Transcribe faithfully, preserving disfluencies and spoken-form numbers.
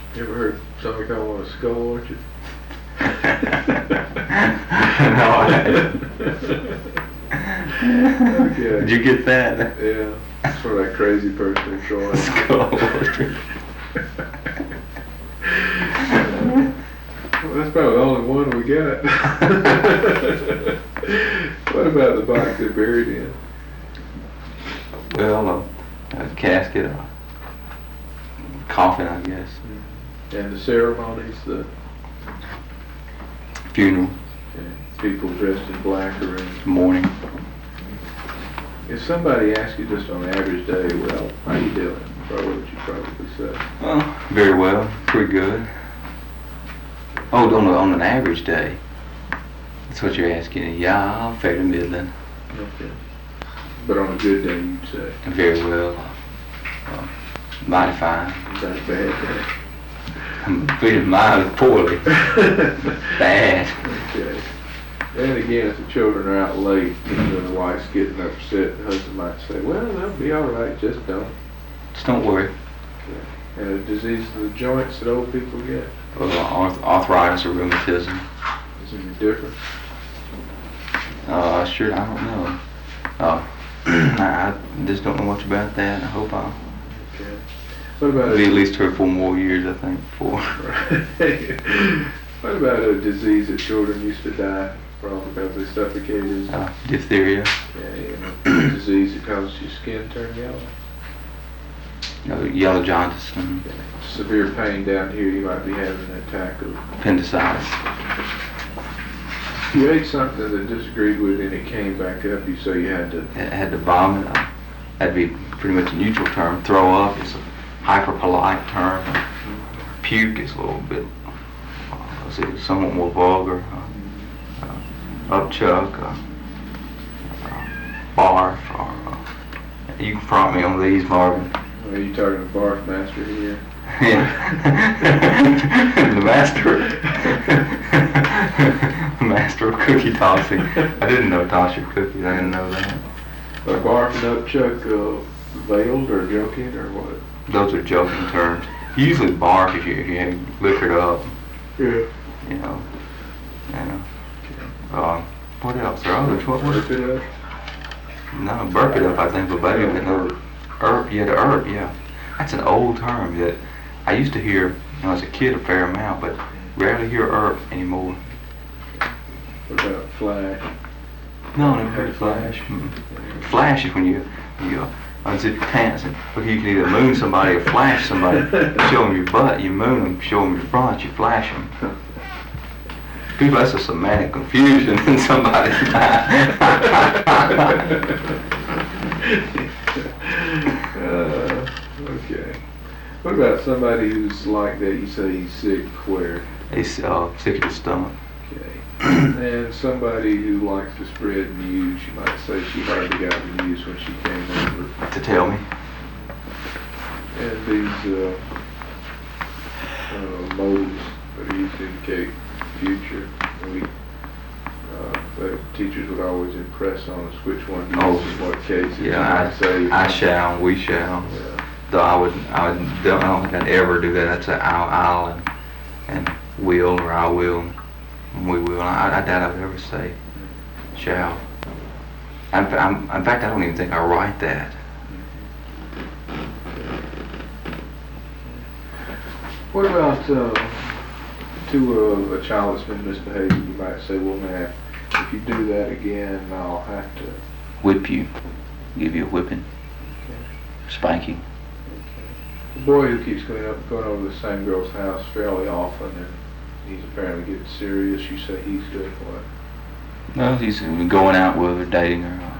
You ever heard somebody call one a skull orchard? No, I haven't. Okay. Did you get that? Yeah, that's for that crazy person in Troy. Skull orchard. Well, that's probably the only one we got. What about the box they're buried in? Well, a, a casket, a coffin, I guess. And the ceremonies, the Funeral, yeah, people dressed in black are in. mourning. If somebody asks you just on an average day, well, how you doing? What would you probably say? Well, very well, pretty good. Oh, on, a, on an average day. That's what you're asking. Yeah, I'm fairly middling. Okay. But on a good day, you'd say. Very well. Uh, mighty fine. Is that a bad day? I'm feeling mild poorly. Bad. Okay. And again, if the children are out late, and the wife's getting upset, the husband might say, well, they'll be all right, just don't. Just don't worry. Okay. And a disease of the joints that old people get, Uh, arth- arthritis or rheumatism. is there a difference? Uh, sure, I don't know. Uh, I just don't know much about that. I hope I'll Okay. What about be a, at least two or four more years, I think, before. what about a disease that children used to die from because they suffocated? Uh, diphtheria, Yeah, and a disease that causes your skin to turn yellow. you know, yellow jaundice, and Severe pain down here, you might be having an attack of. appendicitis. If you ate something that disagreed with and it came back up, you say you had to. I had to vomit. Uh, that'd be pretty much a neutral term. Throw up is a hyper polite term. Puke is a little bit, uh, let's see, somewhat more vulgar. Uh, uh, upchuck, uh, uh, barf, or uh, you can prompt me on these, Marvin. Are you talking to Barf Master here? Yeah. The master. The master of cookie tossing. I didn't know toss your cookies. I didn't know that. Are Barf and Upchuck uh, veiled or joking or what? Those are joking terms. Usually barf if you if you liquor it up. Yeah. You know. You know. Uh, what else? There are others. What was Burp it? it up? No, burp it up. I think, but baby, but no. Herb, yeah, the herb, yeah. That's an old term that I used to hear when I was a kid a fair amount, but rarely hear herb anymore. What about flash? No, never heard of flash. Mm-mm. Flash is when you you uh, unzip your pants and look, you can either moon somebody or flash somebody. Show them your butt, you moon them. Show them your front, you flash them. People, that's a semantic confusion in somebody's mind. uh, okay. What about somebody who's like that? You say he's sick where? He's uh, sick of his stomach. Okay. And somebody who likes to spread news, you might say she hardly got the news when she came over. To tell me. And these uh, uh, modes that are used to indicate future, we uh, the teachers would always impress on us which one uses Oh, what cases. You Yeah, might say, I, I shall, we shall. Yeah. Though I would, I would, don't, I don't think I'd ever do that. I'd say I'll, I'll, and, and will, or I will, and we will. I, I doubt I would ever say shall. I'm, I'm, in fact, I don't even think I write that. What about uh, to a, a child that's been misbehaving? You might say, well, man, if you do that again, I'll have to. Whip you, give you a whipping, spanking. Okay. The boy who keeps going up, going over the same girl's house fairly often, and he's apparently getting serious. You say he's doing what? No, he's going out with her, dating her.